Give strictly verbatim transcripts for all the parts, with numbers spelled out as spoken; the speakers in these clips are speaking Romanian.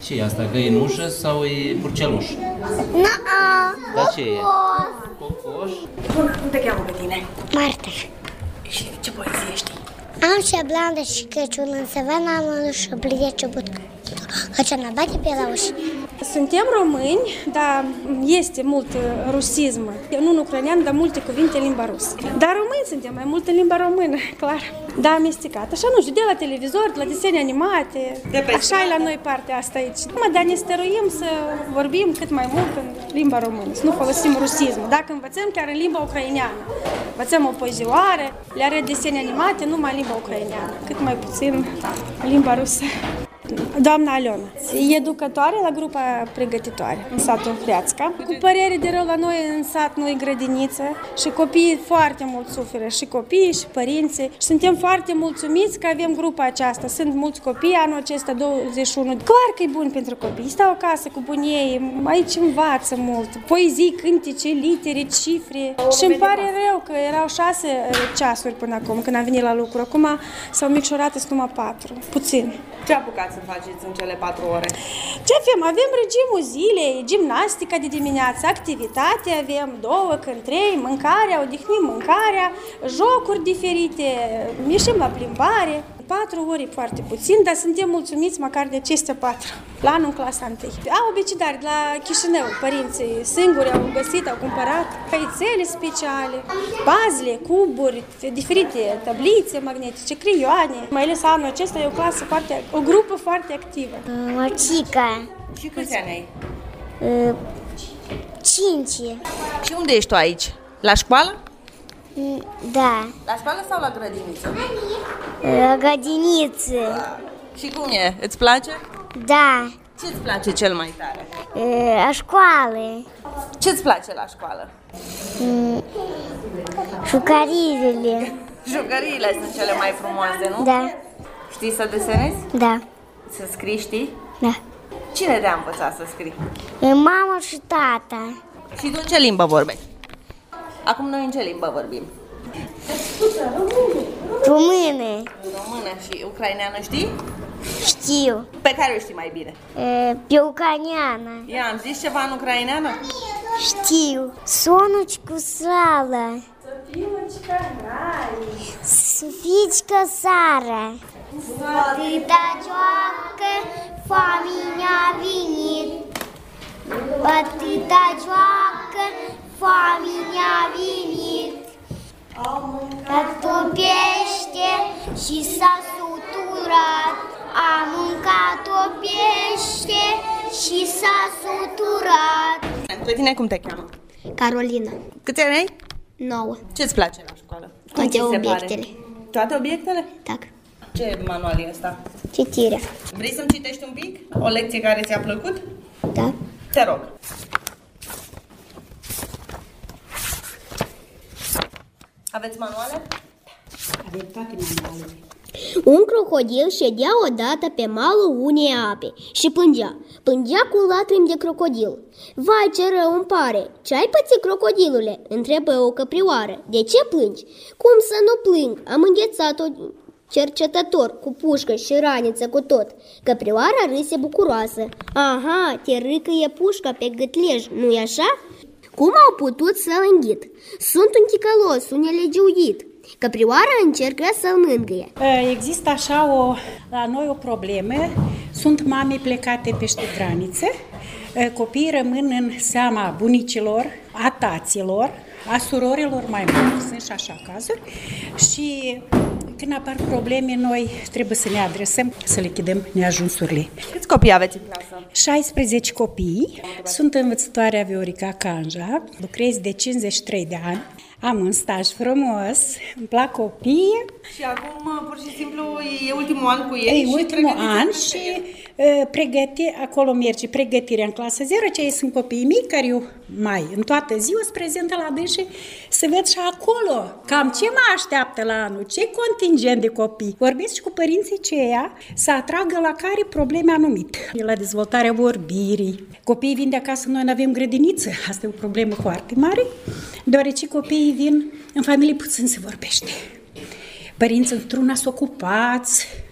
Ce e asta, găinușă sau e purceluș? Nu-a. Da, ce e? Cocoș. Bun, cum te cheamă pe tine? Marta. Și ce poezie știi? Am și blandă și Crăciun în savana, am și obligat ce but. Хочу на бате пелауși. Suntem români, dar este mult rusism. Nu în ucrainean, dar multe cuvinte în limba rusă. Dar români suntem, mai mult în limba română, clar. Da, amestecat. Așa, nu știu, de la televizor, de la desene animate. Așa e la noi partea asta aici. Mă, dar ne stăruim să vorbim cât mai mult în limba română, să nu folosim rusism. Dacă învățăm chiar în limba ucraineană, învățăm o poezioare, le are desene animate numai în limba ucraineană, cât mai puțin în limba rusă. Doamna Aliona, e educătoare la grupa pregătitoare în satul Freațca. Cu părere de rău, la noi în sat nu e grădiniță și copiii foarte mult suferă, și copiii și părinții. Și suntem foarte mulțumiți că avem grupa aceasta. Sunt mulți copii, anul acesta douăzeci și unu. Clar că e bun pentru copii. Stau acasă cu bunii, aici învață mult. Poezii, cântece, litere, cifre. Și îmi pare rău că erau șase ceasuri până acum, când am venit la lucru. Acum s-au micșorat, sunt numai patru. Puțin. Ce apucați să faceți în cele patru ore? Ce avem? Avem regimul zilei, gimnastica de dimineață, activitate, avem două, când trei, mâncarea, odihnim mâncarea, jocuri diferite, ieșim la plimbare. Patru ore foarte puțin, dar suntem mulțumiți măcar de acestea patru. La anul în clasa întâi. Au obicedari de la Chișinău, părinții singuri au găsit, au cumpărat căițele speciale, puzzle, cuburi, diferite tablițe magnetice, creioane. Mai ales anul acesta e o clasă foarte, o grupă foarte activă. Mărcica. Și câți ani ai? Cinci. Și unde ești tu aici? La școală? Da. La școală sau la grădiniță? La grădiniță. Și cum e? Îți place? Da. Ce-ți place cel mai tare? La școală. Ce-ți place la școală? Jucăriile. Jucăriile sunt cele mai frumoase, nu? Da. Știi să desenezi? Da. Să scrii, știi? Da. Cine te-a învățat să scrii? Mama și tata. Și tu în ce limbă vorbești? Acum noi în ce limbă vorbim? Română. Română și ucraineană știi? Știu. Pe care o știi mai bine? Pe ucraineană. Ia, am zis ceva în ucraineană? Știu. Сонечку срала. Софичка Сара. Atâta joacă, foamea a venit. Atâta joacă, foamea a venit. Au mâncat-o pește și s-a suturat. A mâncat-o pește și s-a suturat. Pe tine cum te cheamă? Carolina. Câți ani ai? Nouă. Ce-ți place la școală? Toate obiectele. Toate obiectele? Tak. Ce manual e ăsta? Citirea. Vrei să-mi citești un pic? O lecție care ți-a plăcut? Da. Te rog. Aveți manuale? Avem toate manualele. Un crocodil ședea odată pe malul unei ape și plângea. Plângea cu lacrimi de crocodil. Vai, ce rău îmi pare! Ce ai pățit, crocodilule? Întrebă o căprioară. De ce plângi? Cum să nu plâng? Am înghețat-o cercetător cu pușcă și raniță cu tot. Căprioara râse bucuroasă. Aha, te râcăie pușca pe gâtlej, nu-i așa? Cum au putut să-l înghit? Sunt un ticălos, un nelegiuit. Căprioara încercă să-l mângâie. Există așa o, la noi o problemă. Sunt mame plecate peste granițe. Copiii rămân în seama bunicilor, a taților, a surorilor mai mari, sunt și așa cazuri. Și când apar probleme, noi trebuie să ne adresăm, să lichidăm neajunsurile. Câți copii aveți în clasă? șaisprezece copii. Sunt învățătoarea Viorica Canja, lucrez de cincizeci și trei de ani. Am un staj frumos, îmi plac copiii. Și acum, pur și simplu, e ultimul an cu ei? E ultimul an și uh, pregăti, acolo merge pregătirea în clasă zero, cei sunt copiii mici care eu mai în toată ziua se prezentă la dânsii să văd și acolo cam ce mă așteaptă la anul, ce contingent de copii. Vorbesc și cu părinții ceia să atragă la care probleme anumite. La dezvoltarea vorbirii. Copiii vin de acasă, noi nu avem grădiniță, asta e o problemă foarte mare, deoarece copiii vin în familie puțin se vorbește. Părinții într-una sunt ocupați,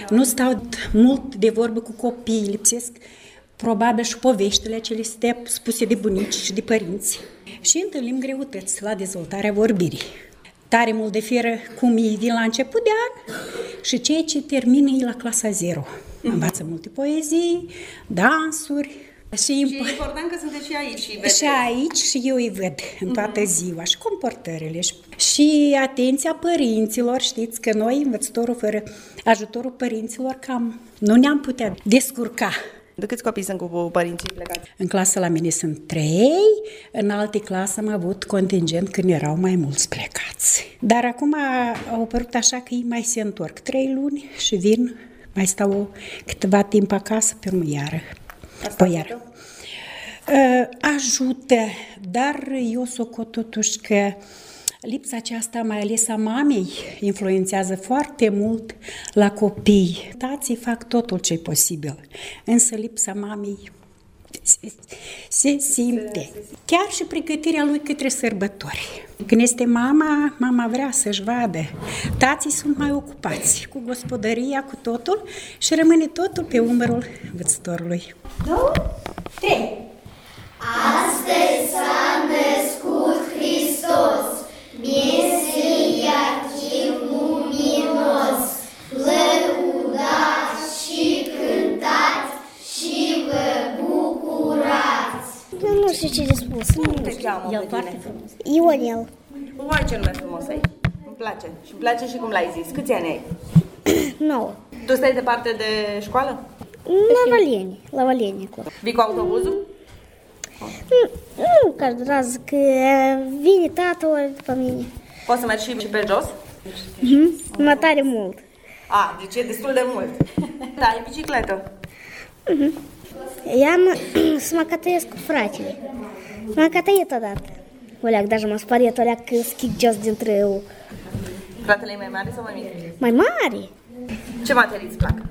nu stau mult de vorbă cu copiii, lipsesc probabil și poveștile ce le stea spuse de bunici și de părinți. Și întâlnim greutăți la dezvoltarea vorbirii. Tare mult diferă cum ei vin la început de an și cei ce termină ei la clasa zero. Învață multe poezii, dansuri. Și, și e important că sunteți și aici. Și, și aici și eu îi văd în toată ziua și comportările. Și, și atenția părinților, știți că noi, învățătorul, fără ajutorul părinților, cam nu ne-am putea descurca. De câți copii sunt cu părinții plecați? În clasă la mine sunt trei, în alte clase am avut contingent când erau mai mulți plecați. Dar acum au apărut așa că ei mai se întorc trei luni și vin, mai stau câteva timp acasă, pe urmă iară. Pe iară. Ajută, dar eu socot totuși că lipsa aceasta, mai ales a mamei, influențează foarte mult la copii. Tații fac totul ce e posibil, însă lipsa mamei se, se simte. Chiar și pregătirea lui către sărbători. Când este mama, mama vrea să-și vadă. Tații sunt mai ocupați cu gospodăria, cu totul și rămâne totul pe umărul învățătorului. Două, trei. Astăzi s-a născut Hristos, Mesia cel luminos, lăudați și cântați și vă bucurați. Eu nu știu ce de spus. Cum te cheamă pe tine? Ionel. Uai, ce nume frumos ai. Îmi place. Și îmi place și cum l-ai zis. Câți ani ai? Nouă. Tu stai departe de școală? La Valenie, la Valenie. Vii cu autobuzul? Nu, ca raz, că vine tata ori după mine. Poți să mergi și pe jos? Mm-hmm. Mă tare mult. A, deci e destul de mult. Da, ai bicicletă. Mm-hmm. Я să mă cătăiesc cu fratele. M-am cătăit odată. Oleac, даже m-a spariat oleac schic jos dintre eu. Fratele e mai mare sau mai mic? Mai mare. Ce materii îți plac?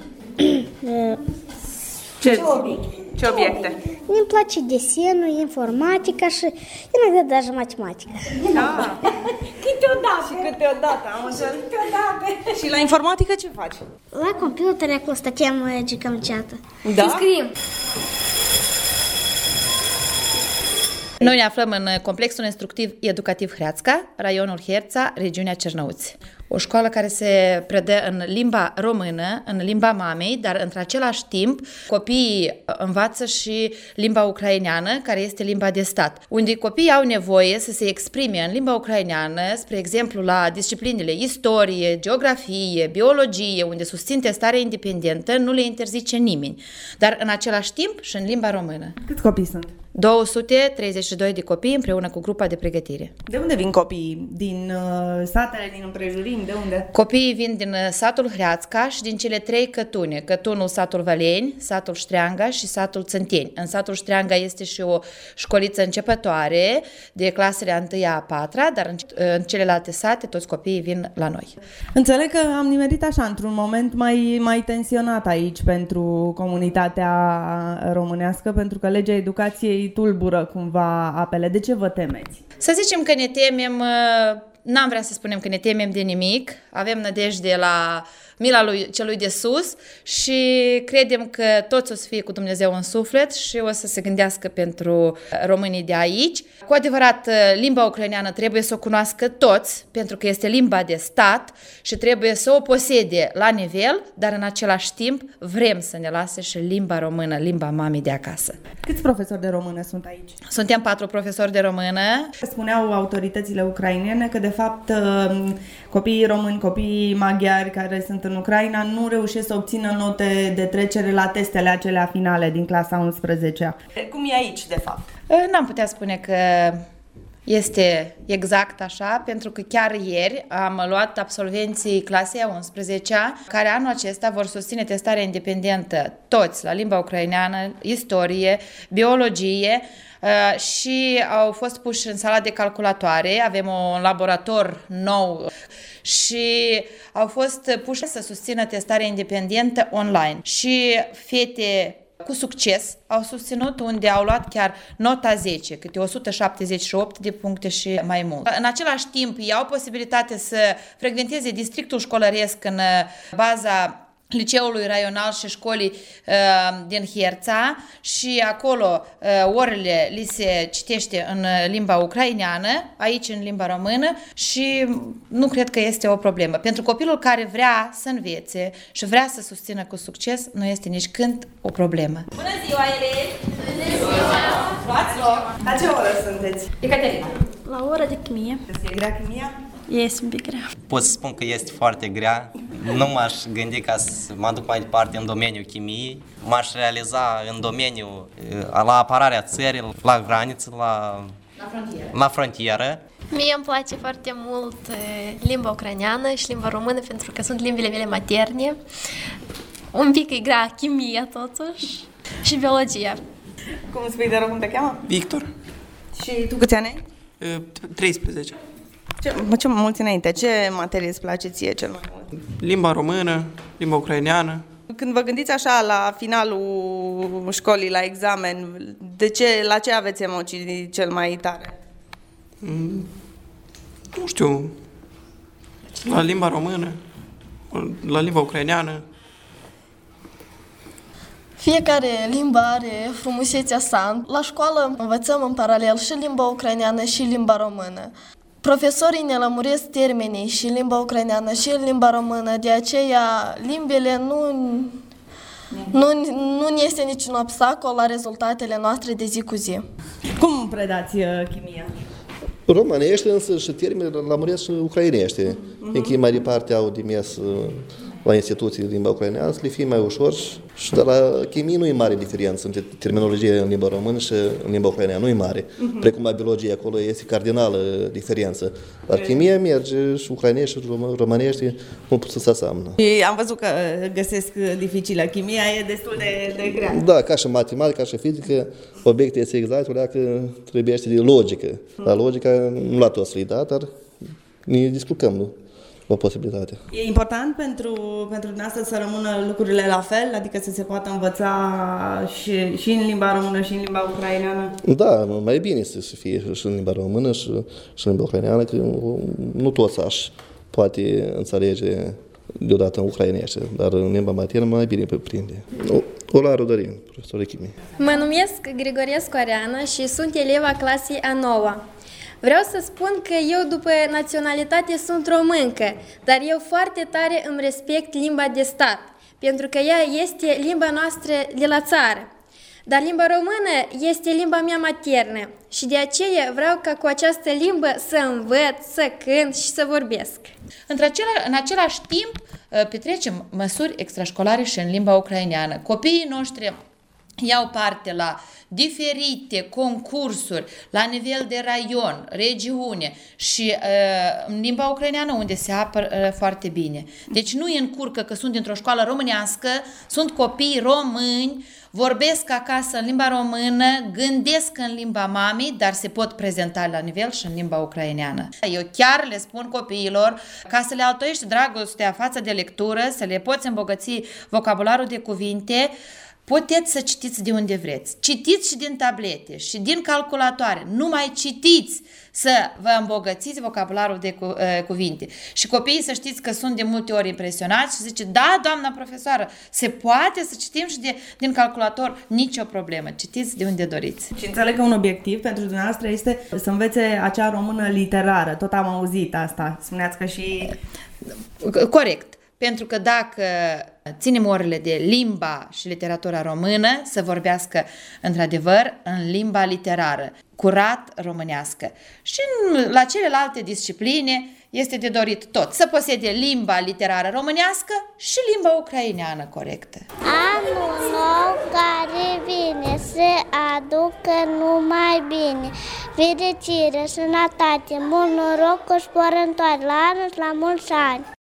Ce, ce obiecte? Ce obiecte? Îmi place desenul, informatica și inogda даже matematica. Da. Câteodată. Și câteodată, am înțeles. Câteodată. Și la informatică ce faci? La computer acolo stăteam gicăm ceată. Da? Scriem. Noi ne aflăm în complexul instructiv educativ Hreațca, raionul Herța, regiunea Cernăuți. O școală care se predă în limba română, în limba mamei, dar într-același timp copiii învață și limba ucraineană, care este limba de stat, unde copiii au nevoie să se exprime în limba ucraineană, spre exemplu la disciplinele istorie, geografie, biologie, unde susțin testarea independentă, nu le interzice nimeni, dar în același timp și în limba română. Câți copii sunt? două sute treizeci și doi de copii împreună cu grupa de pregătire. De unde vin copiii? Din uh, satele, din împrejurimi? De unde? Copiii vin din satul Hreațca și din cele trei cătune. Cătunul satul Valeni, satul Ștreanga și satul Țânteni. În satul Ștreanga este și o școliță începătoare de clasele a întâia a patra, dar în, în celelalte sate toți copiii vin la noi. Înțeleg că am nimerit așa într-un moment mai, mai tensionat aici pentru comunitatea românească, pentru că legea educației tulbură cumva apele. De ce vă temeți? Să zicem că ne temem, n-am vrea să spunem că ne temem de nimic, avem nădejde la mila lui celui de sus și credem că toți o să fie cu Dumnezeu în suflet și o să se gândească pentru românii de aici. Cu adevărat, limba ucraineană trebuie să o cunoască toți, pentru că este limba de stat și trebuie să o posede la nivel, dar în același timp vrem să ne lase și limba română, limba mamei de acasă. Câți profesori de română sunt aici? Suntem patru profesori de română. Spuneau autoritățile ucrainene că de fapt copiii români, copiii maghiari care sunt în Ucraina nu reușesc să obțină note de trecere la testele acelea finale din clasa a unsprezecea. Cum e aici, de fapt? N-am putea spune că este exact așa, pentru că chiar ieri am luat absolvenții clasei a unsprezecea, care anul acesta vor susține testarea independentă toți la limba ucraineană, istorie, biologie, și au fost puși în sala de calculatoare, avem un laborator nou și au fost puși să susțină testarea independentă online. Și fete cu succes au susținut, unde au luat chiar nota zece, câte o sută șaptezeci și opt de puncte și mai mult. În același timp, ei au posibilitate să frecventeze districtul școlăresc în baza liceului raional și școlii uh, din Herța și acolo uh, orele li se citește în limba ucraineană, aici în limba română și nu cred că este o problemă. Pentru copilul care vrea să învețe și vrea să susțină cu succes, nu este nici când o problemă. Bună ziua, elevi! Bună ziua! Luați loc! La ce oră sunteți? Ecaterina. La ora de chimie. E grea chimia? Este un pic grea. Pot să spun că este foarte grea. Nu m-aș gândi ca să mă duc mai departe în domeniul chimiei. M-aș realiza în domeniul la apărarea țării, la graniță, la, La frontieră. la frontieră. Mie îmi place foarte mult limba ucraineană și limba română pentru că sunt limbile mele materne. Un pic e grea chimia totuși și biologia. Cum spui de rog, cum te cheamă? Victor. Și tu câți ani ai? treisprezece. Ce, mă, ce mulți înainte? Ce materie îți place ție cel mai mult? Limba română, limba ucraineană. Când vă gândiți așa la finalul școlii, la examen, de ce, la ce aveți emoții cel mai tare? Mm, nu știu, la limba română, la limba ucraineană. Fiecare limbă are frumusețea sa. La școală învățăm în paralel și limba ucraineană și limba română. Profesorii ne lămuresc termenii și în limba ucraineană și în limba română, de aceea limbile nu, nu, nu este niciun obstacol la rezultatele noastre de zi cu zi. Cum predați uh, chimia? Românește, însă și termenii lămuresc și ucrainește. Uh-huh. Încă mai departe au dimers la instituții de limba ucraineană, să le fie mai ușor și de la chimie nu e mare diferență între terminologie în limba română și în limba ucraineană, nu e mare. Uh-huh. Precum la biologie, acolo este cardinală diferență. Dar chimia merge și ucrainește și românește nu pot să se aseamnă. Și am văzut că găsesc dificilă. Chimia e destul de, de grea. Da, ca și matematică, ca și fizică, obiectul este exact, o leacă trebuie de logică. La logica nu la toți le-i da, dar ne descurcăm, nu? O posibilitate. E important pentru, pentru dumneavoastră să rămână lucrurile la fel? Adică să se poată învăța și, și în limba română și în limba ucraineană? Da, mai bine să fie și în limba română și, și în limba ucraineană, că nu toți aș poate înțelege deodată în ucrainește, dar în limba maternă mai bine prinde. Olaru Dorin, profesor de chimie. Mă numesc Grigorescu Ariana și sunt eleva clasei a noua. Vreau să spun că eu după naționalitate sunt româncă, dar eu foarte tare îmi respect limba de stat, pentru că ea este limba noastră de la țară. Dar limba română este limba mea maternă și de aceea vreau ca cu această limbă să învăț, să cânt și să vorbesc. Între acela, în același timp petrecem măsuri extrașcolare și în limba ucraineană. Copiii noștri iau parte la diferite concursuri la nivel de raion, regiune și uh, în limba ucraineană unde se apără uh, foarte bine. Deci nu îi încurcă că sunt dintr-o școală românească, sunt copii români, vorbesc acasă în limba română, gândesc în limba mamei, dar se pot prezenta la nivel și în limba ucraineană. Eu chiar le spun copiilor ca să le altoiești dragostea față de lectură, să le poți îmbogăți vocabularul de cuvinte. Puteți să citiți de unde vreți. Citiți și din tablete și din calculatoare. Nu mai citiți să vă îmbogățiți vocabularul de cu, uh, cuvinte. Și copiii să știți că sunt de multe ori impresionați și zice, da, doamna profesoară, se poate să citim și de, din calculator, nicio problemă. Citiți de unde doriți. Și înțeleg că un obiectiv pentru dumneavoastră este să învețe acea română literară. Tot am auzit asta. Spuneați că și... Corect. Pentru că dacă ținem orele de limba și literatura română, să vorbească într-adevăr în limba literară, curat românească. Și în, la celelalte discipline este de dorit tot, să posede limba literară românească și limba ucraineană corectă. Anul nou care vine se aducă numai bine, fericire, sănătate, mult noroc, cu spor în toate, la anul și la mulți ani.